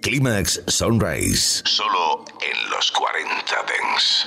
Climax Sunrise. Solo en los 40 Dance.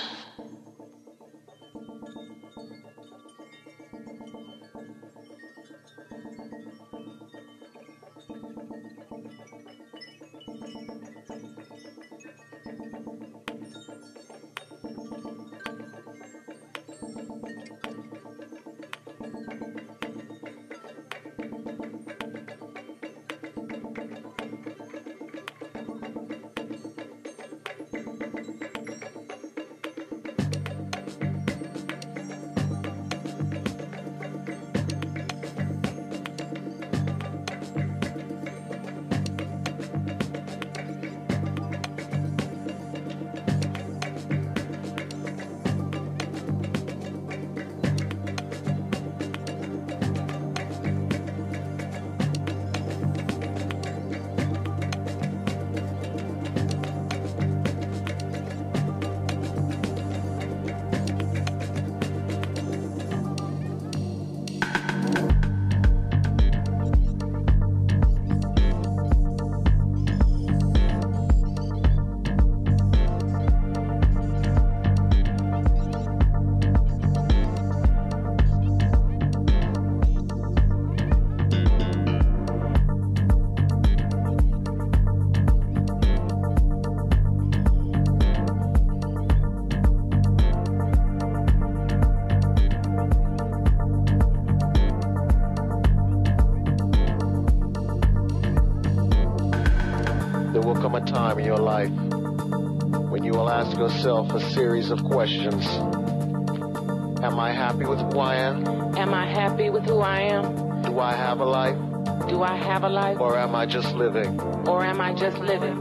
Time in your life when you will ask yourself a series of questions. Am I happy with who I am? Am I happy with who I am? Do I have a life? Do I have a life? Or am I just living? Or am I just living?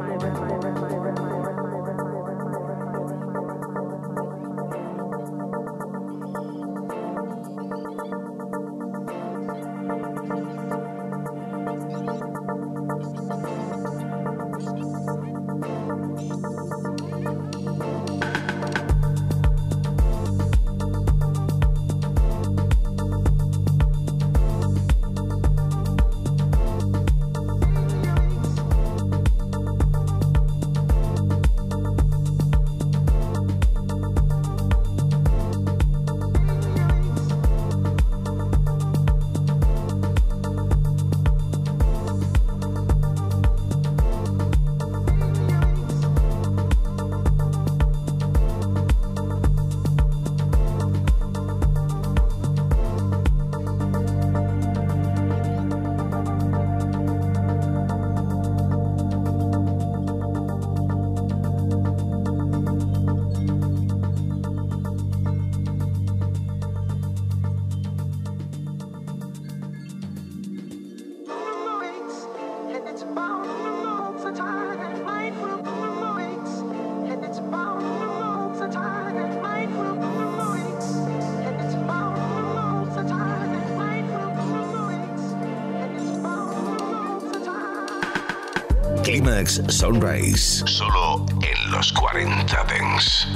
Climax Sunrise. Solo en los 40 Dance.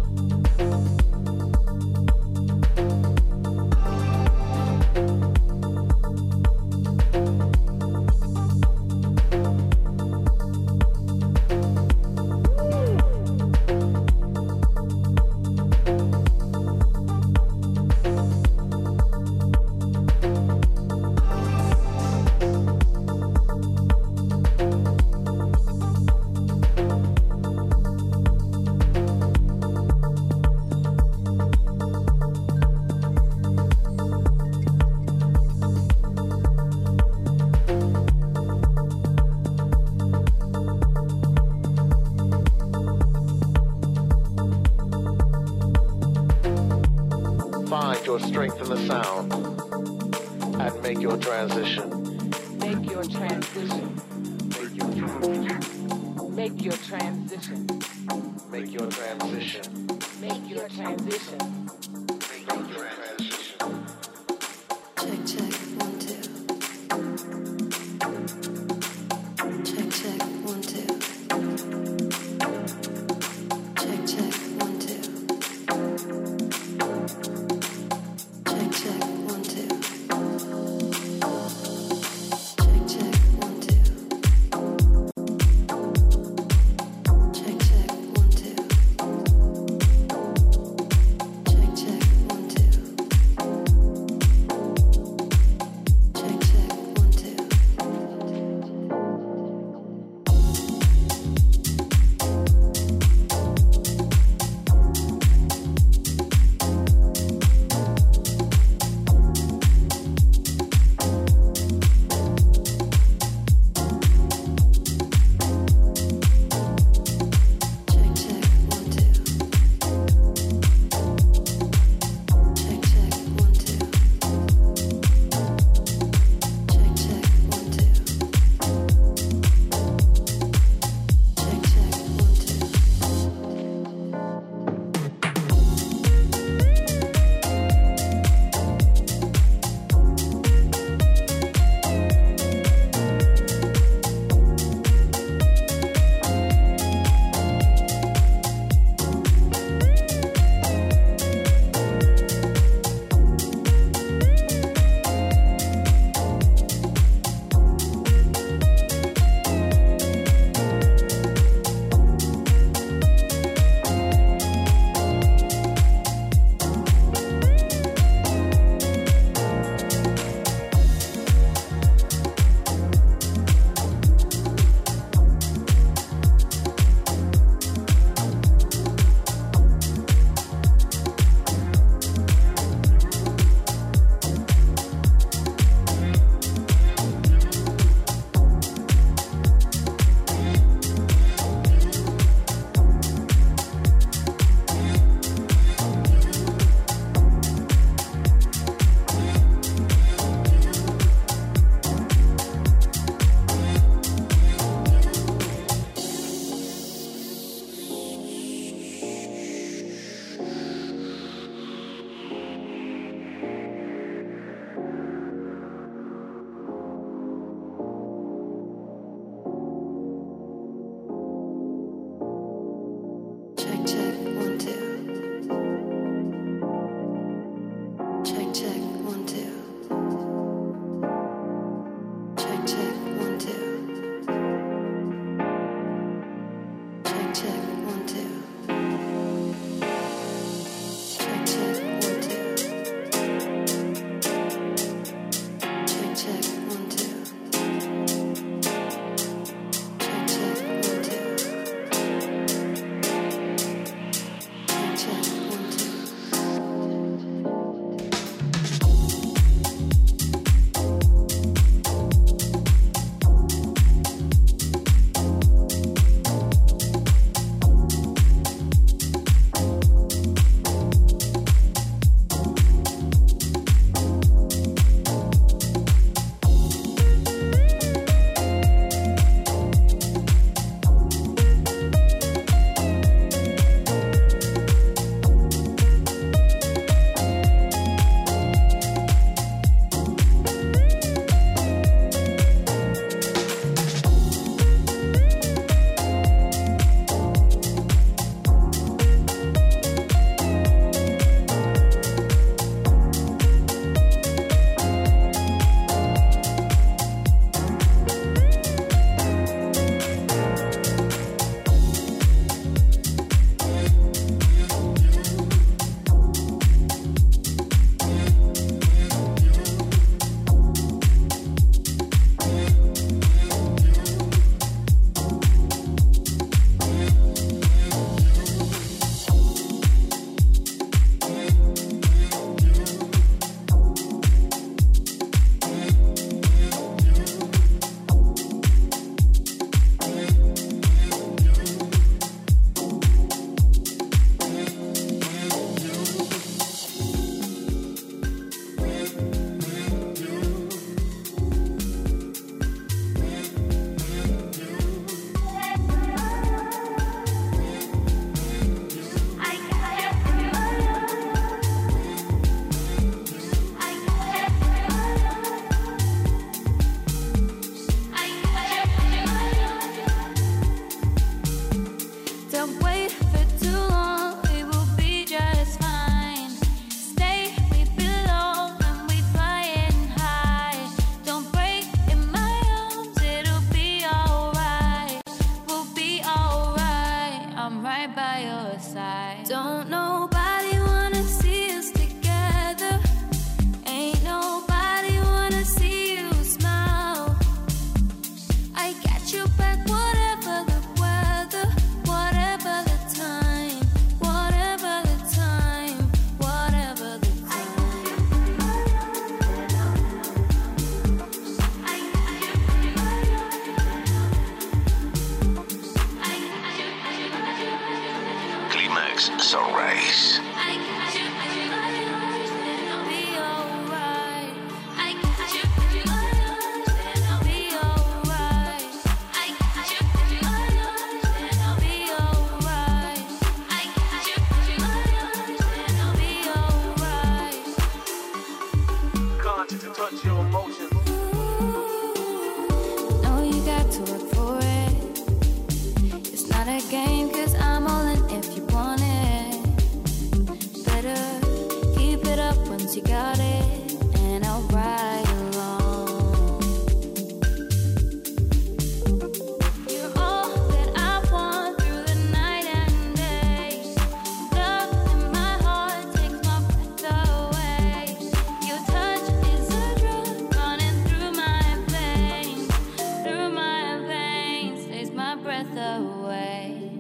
Find your strength in the sound and make your transition. Make your transition. Make your transition. Make your transition. Make your transition. Make your transition. Make your transition. Check, check, 1, 2. Check, check, 1, 2. Check, check, 1, 2. Check, check, 1, 2. Check, check, 1, 2. right by your side. Don't nobody wanna see us together. Ain't nobody wanna see you smile. I got your back, whatever the weather, whatever the time, whatever the time, whatever the time. Climax Sunrise. Conscious to touch your emotions. No, you got to work for it. It's not a game, 'cause I'm all in if you want it. Better keep it up once you got it, and I'll ride along. You're all that I want through the night and day. Love in my heart takes my breath away. Your touch is a drug running through my veins, takes my breath away.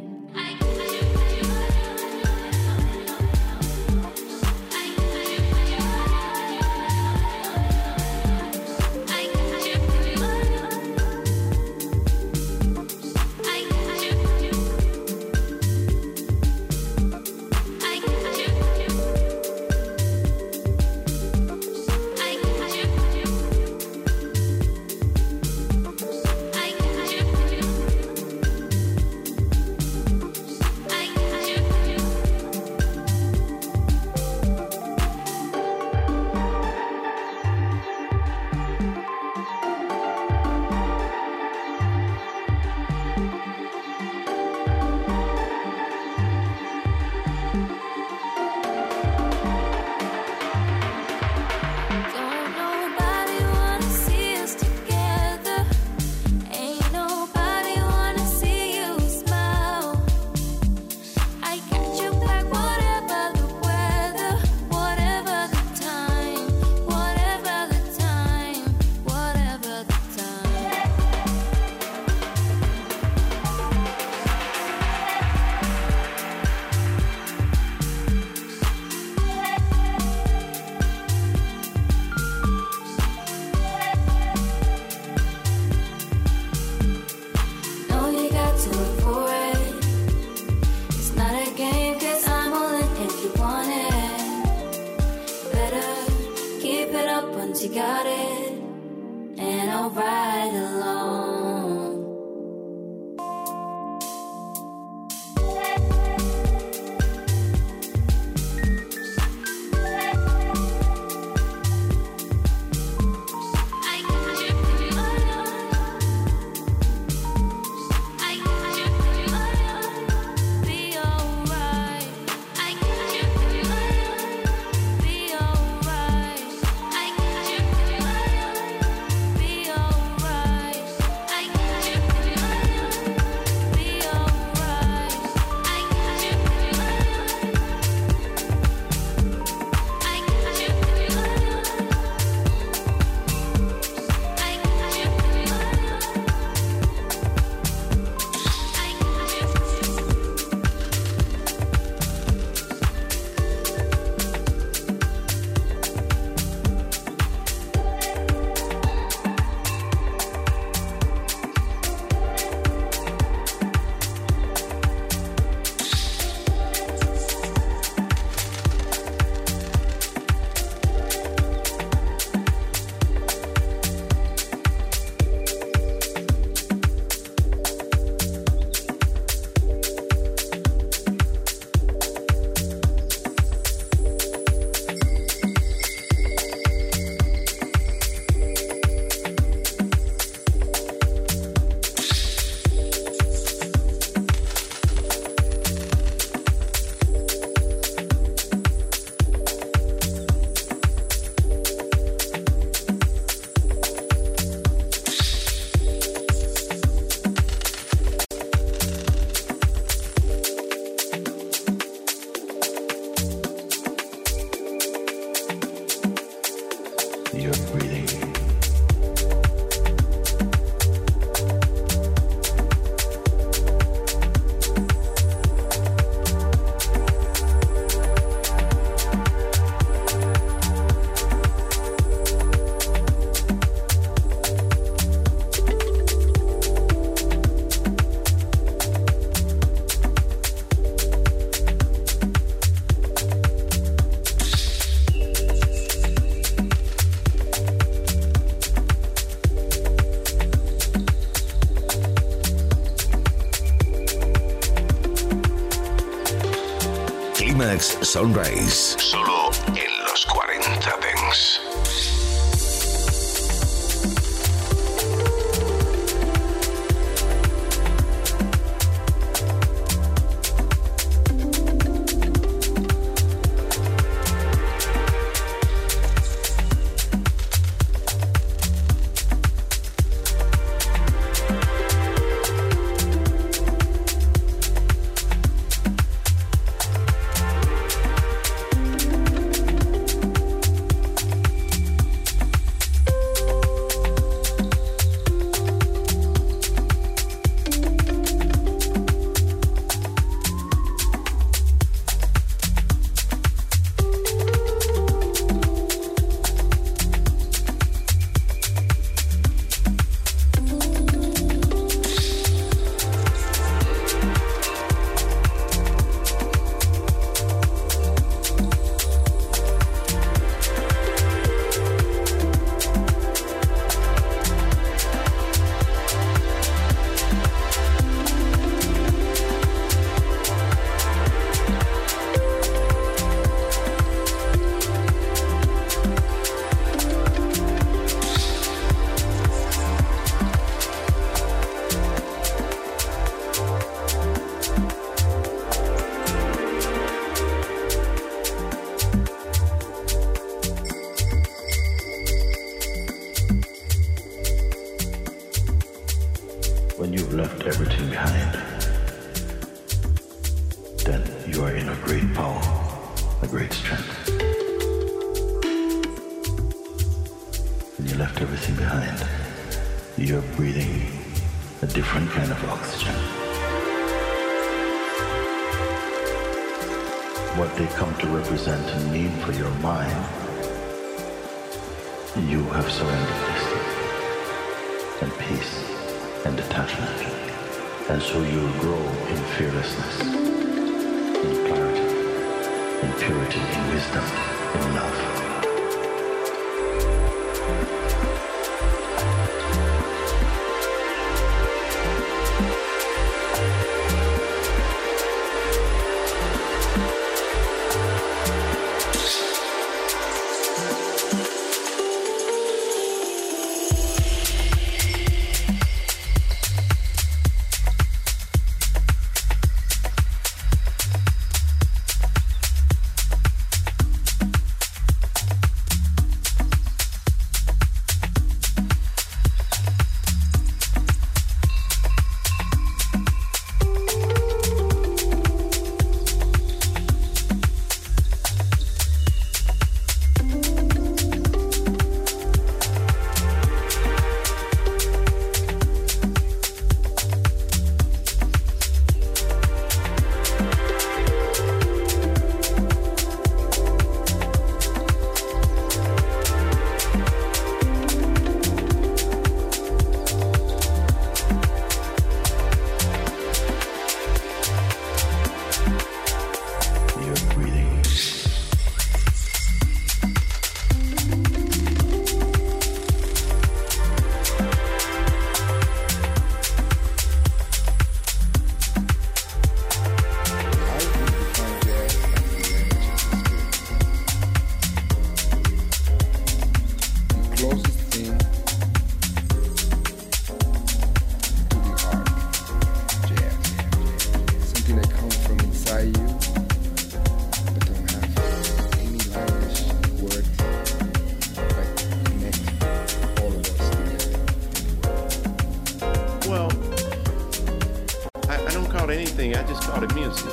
Don't nobody wanna see us together. Ain't nobody wanna see you smile. I got your back, whatever the weather, whatever the time, whatever the time, whatever the time. No, you got to work for it. It's not a game, 'cause I'm all in if you want it. Better keep it up once you got it, and I'll ride along. Be alright. Be alright. Climax Sunrise. Solo en los 40 Dance. When you've left everything behind, then you are in a great power, a great strength. When you left everything behind, you're breathing a different kind of oxygen. What they come to represent and mean for your mind, you have surrendered distance and peace and detachment, and so you'll grow in fearlessness, in clarity, in purity, in wisdom, in love. I just called it music.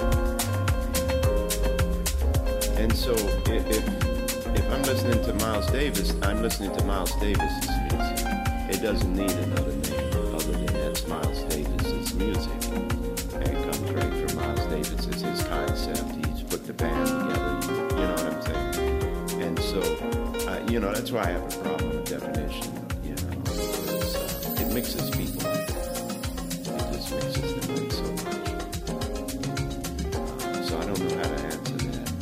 And so if I'm listening to Miles Davis, I'm listening to Miles Davis's music. It doesn't need another name other than that's Miles Davis's music. And it comes right from Miles Davis. It's his concept. He's put the band together. You know what I'm saying? And so, that's why I have a problem with definition. Because it mixes people. It just mixes them up so much. So I don't know how to answer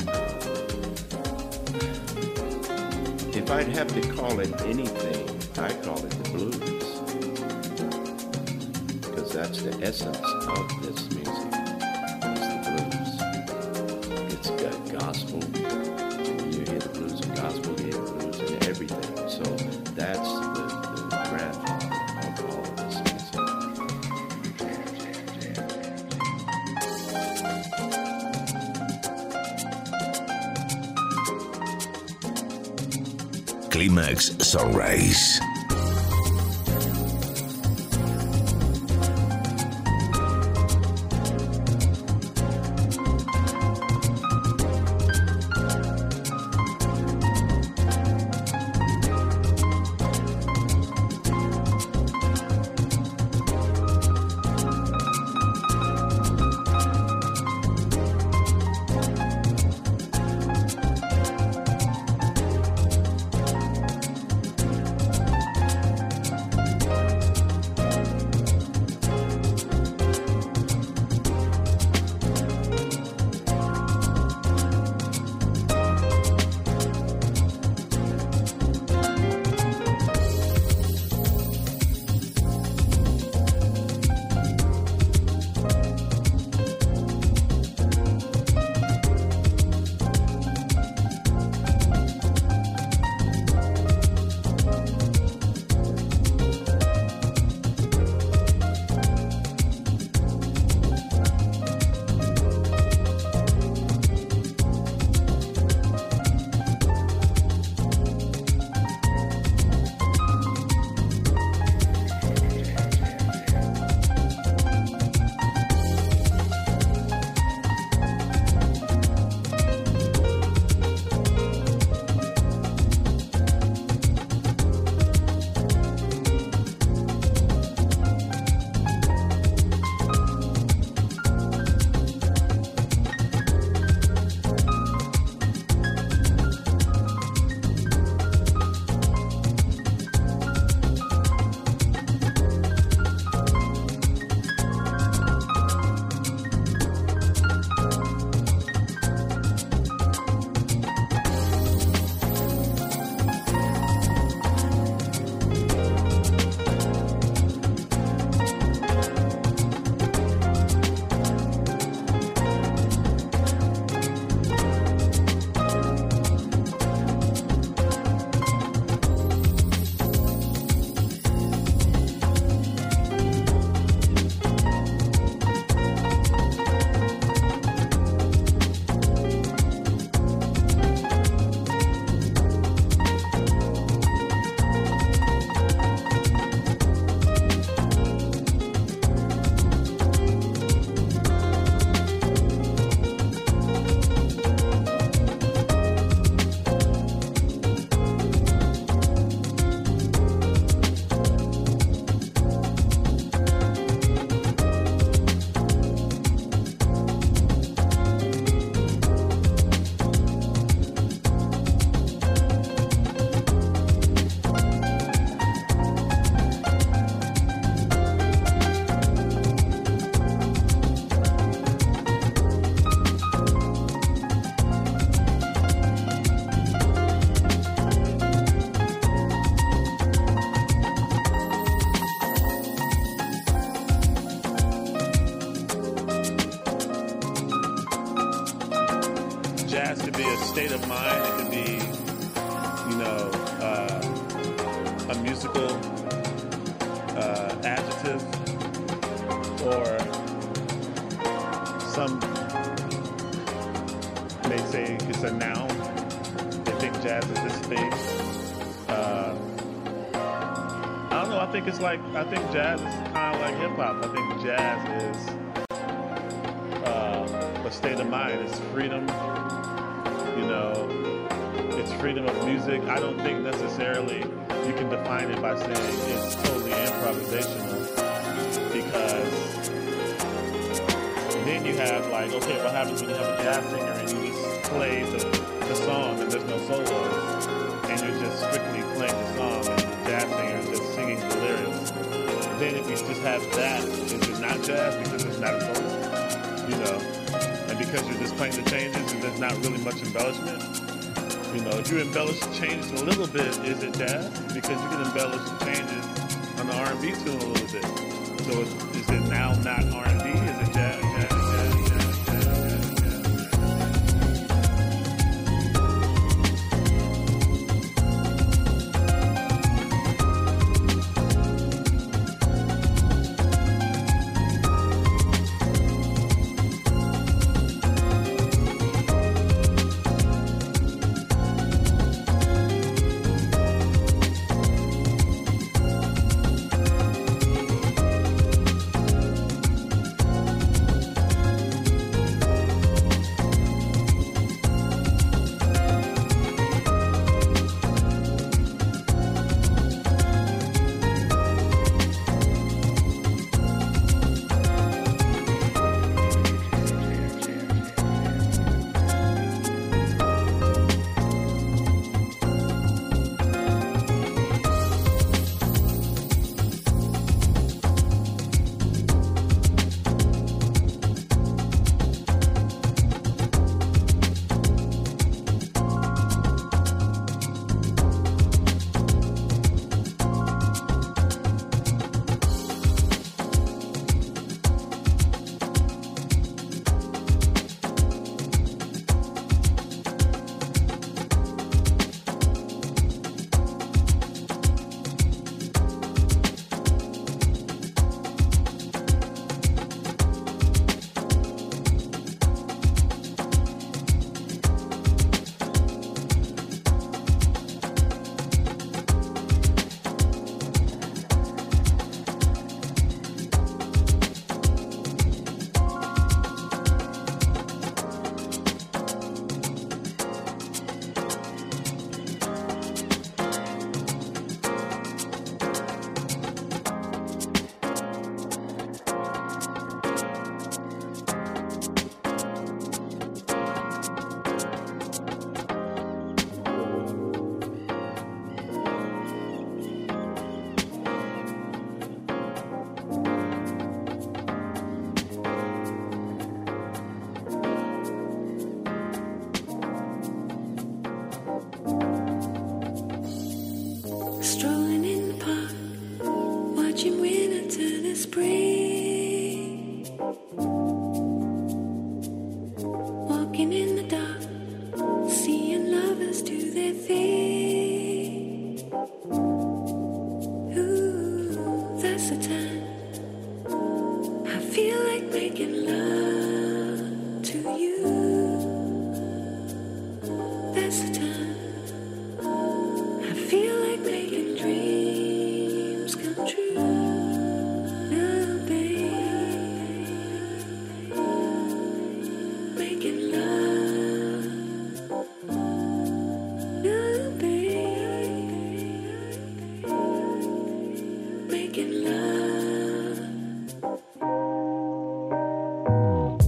that. If I'd have to call it anything, I'd call it the blues. Because that's the essence of this music. It's the blues. It's got gospel. When you hear the blues and gospel, you hear blues and everything. So that's the grandfather of all of this music. Climax Sunrise. jazz could be a state of mind. It could be, a musical adjective, or some may say it's a noun. They think jazz is this thing. I don't know. I think jazz is kind of like hip hop. I think jazz is a state of mind. It's freedom. It's freedom of music. I don't think necessarily you can define it by saying it's totally improvisational, because then you have okay, what happens when you have a jazz singer and you just play the song and there's no solos, and you're just strictly playing the song and the jazz singer is just singing the lyrics. Then if you just have that, is it not jazz because it's not a solo? And because you're just playing the changes and there's not really much embellishment. If you embellish the changes a little bit, is it jazz? Because you can embellish the changes on the R&B tune a little bit. So is it now not R&B? Is it jazz?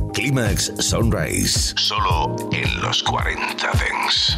Climax Sunrise. Solo en los 40 Dance.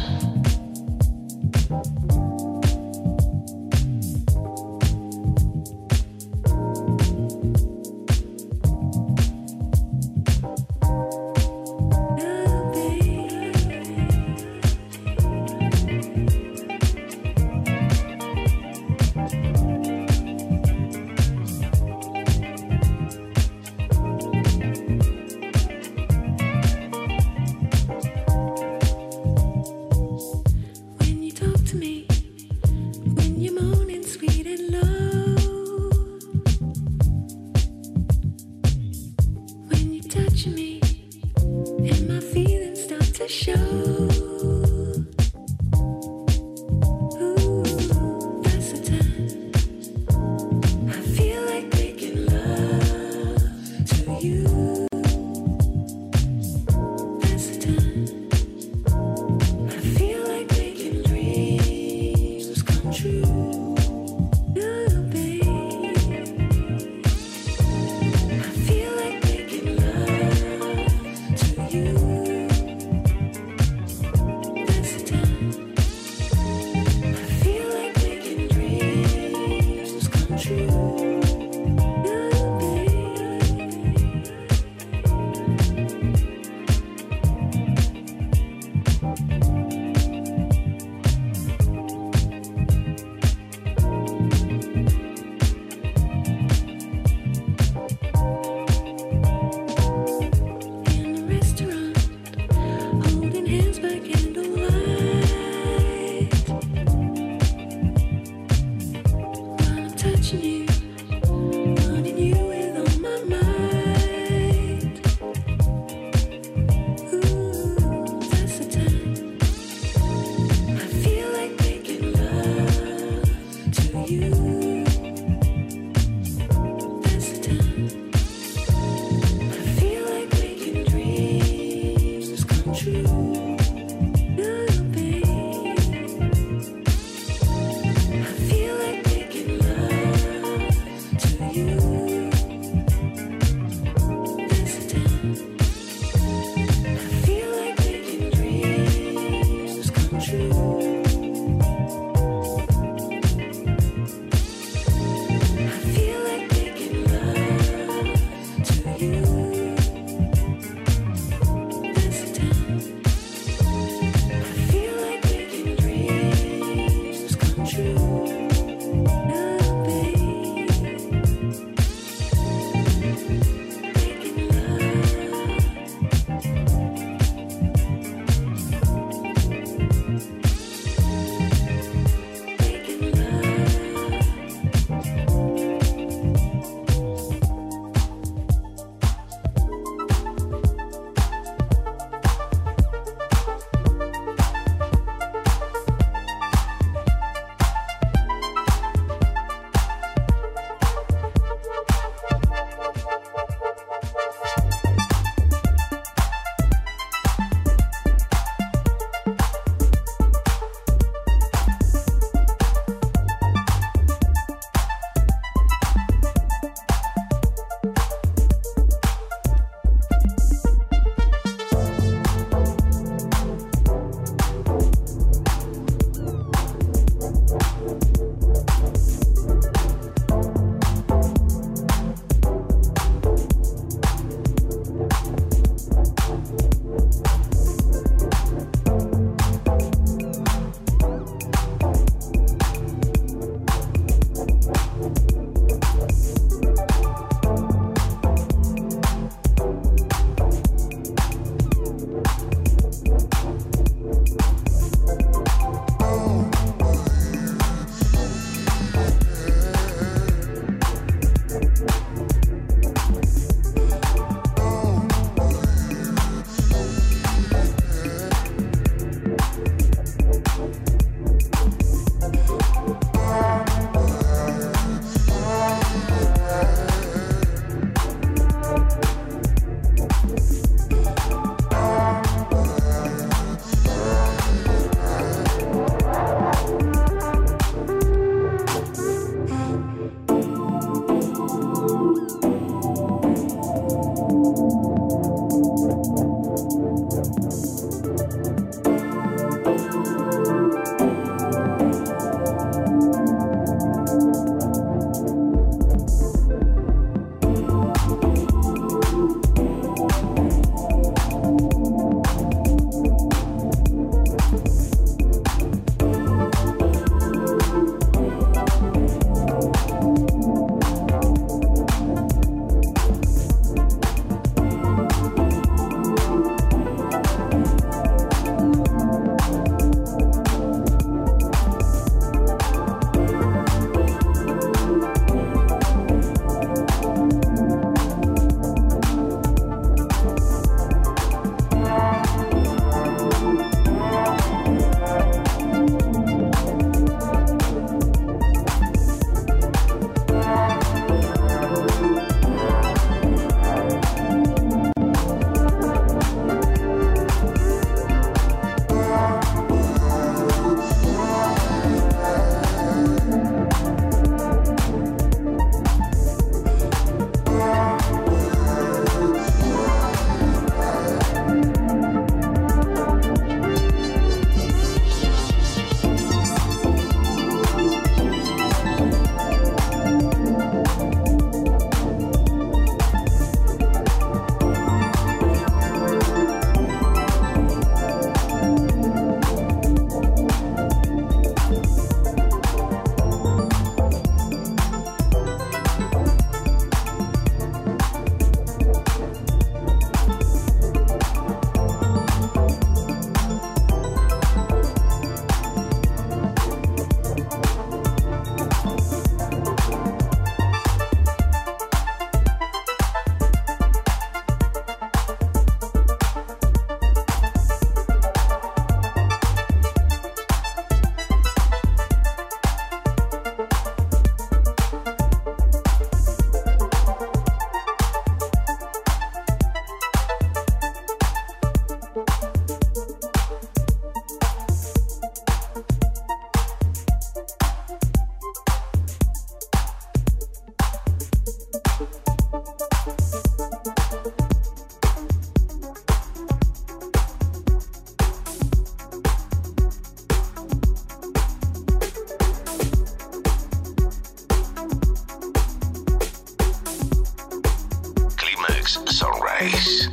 Sunrise.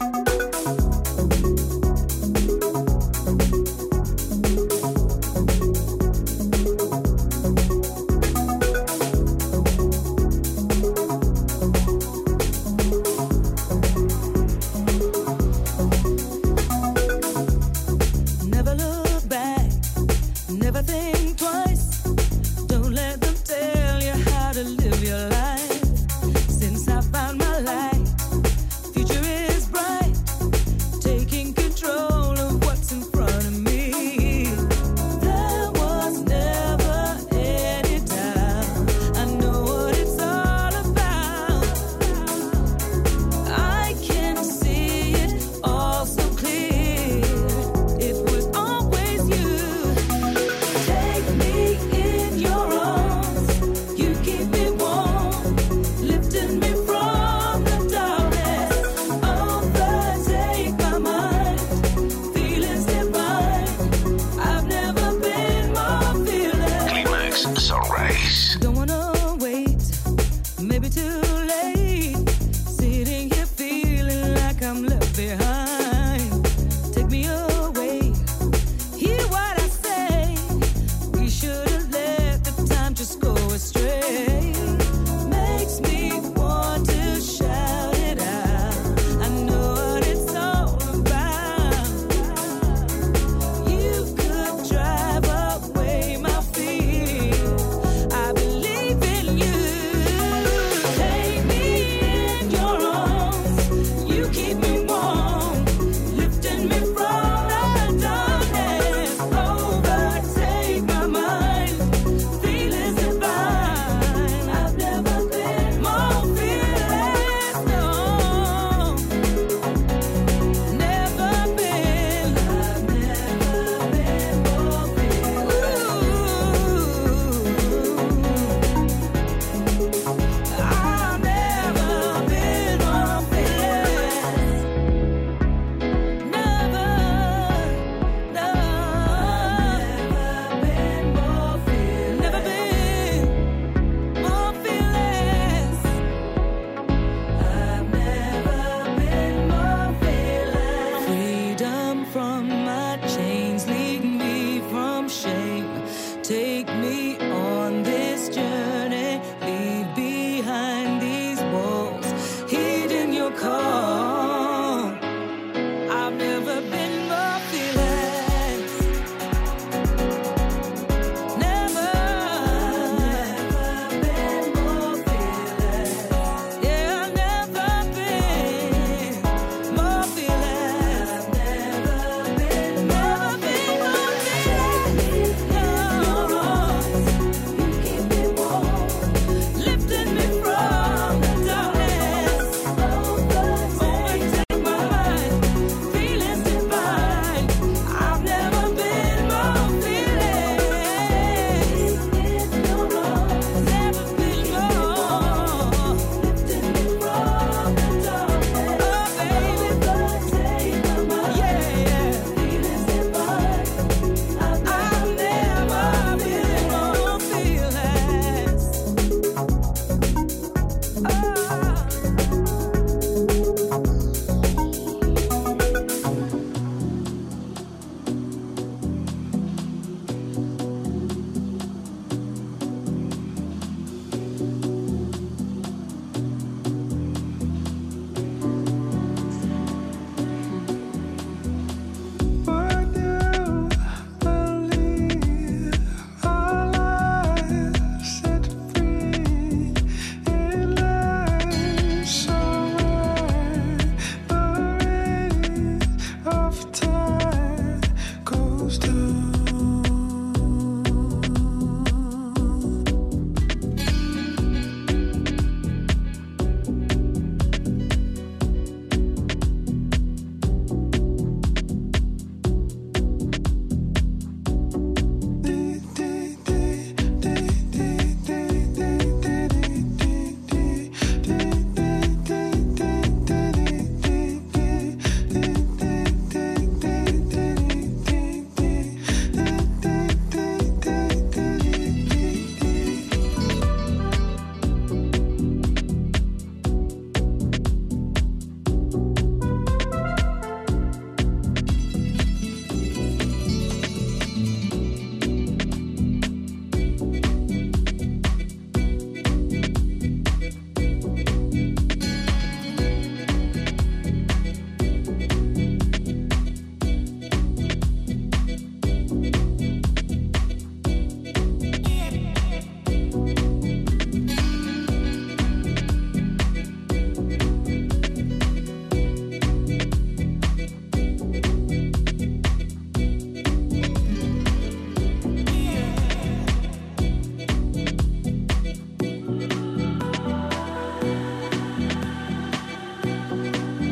Never look back, never think twice. Don't let them tell you how to live your life. Since I found my light, future is bright.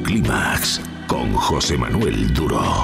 Clímax con José Manuel Duro.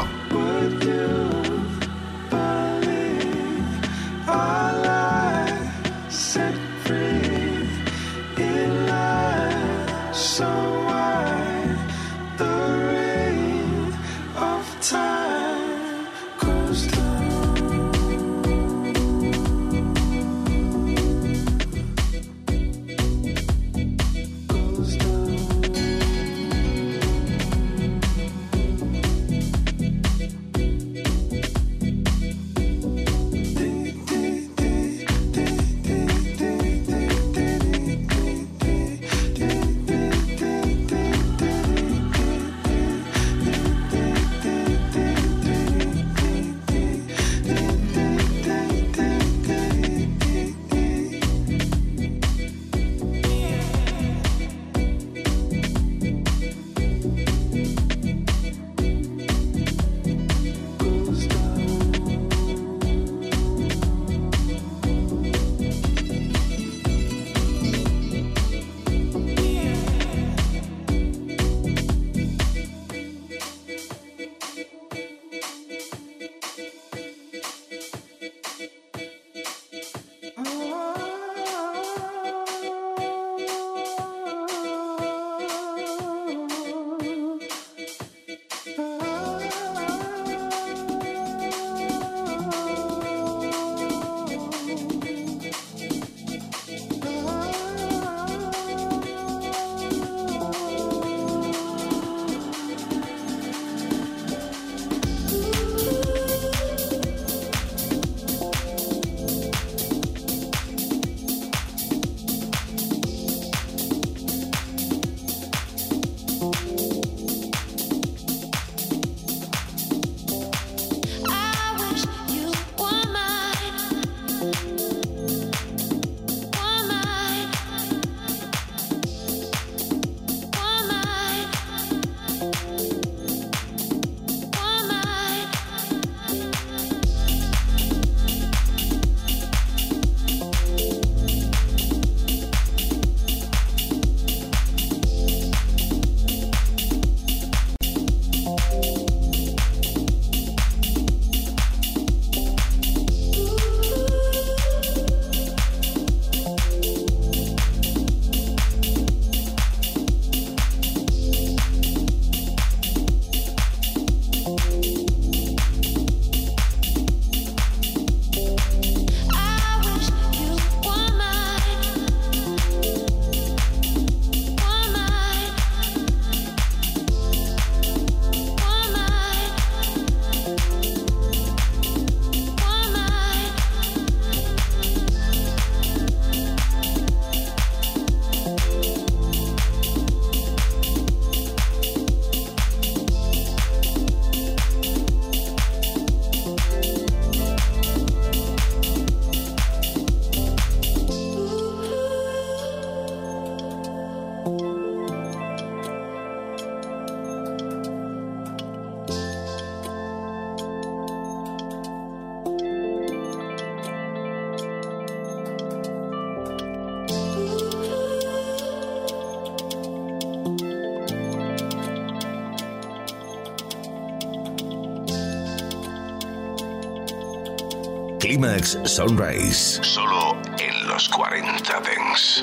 Clímax Sunrise. Solo en los 40 Dance.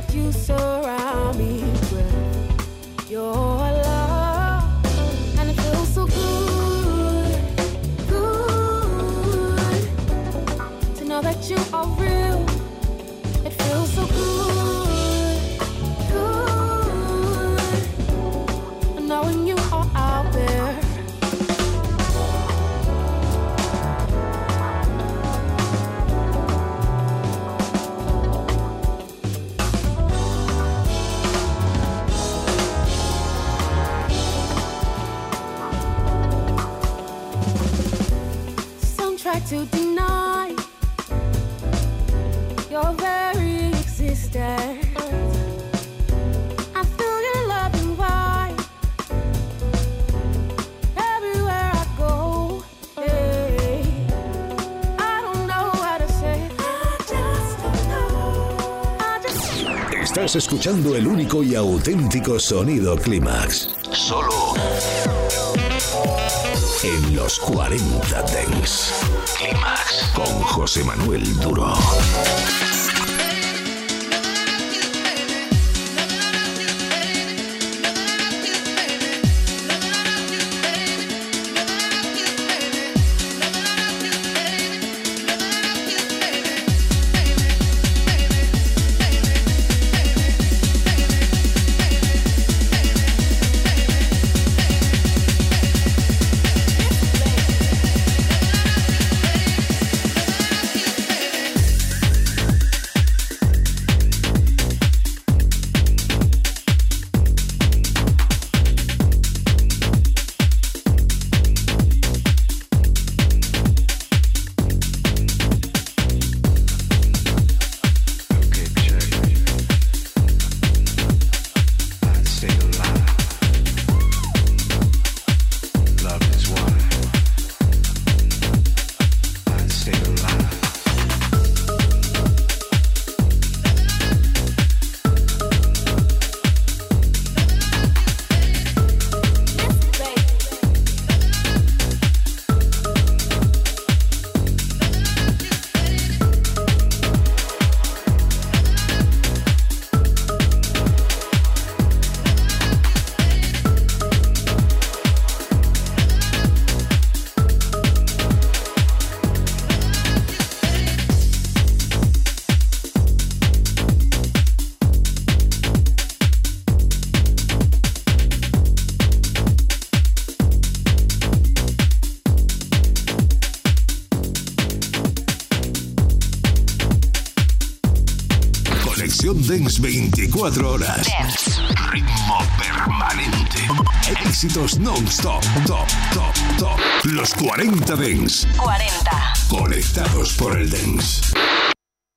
you surround me with your love, and it feels so good, good to know that you are real. It feels so good, good knowing you are out there. Try to deny your very existence. I feel your loving vibe everywhere I go. Hey, I don't know how to say it. I just don't know. Estás escuchando el único y auténtico sonido Clímax. Solo en los 40 Dance. Clímax con José Manuel Duro. Dance 24 horas. Dance. Ritmo permanente. Éxitos non-stop. Top, top, top. Los 40 Dance. 40. Conectados por el Dance.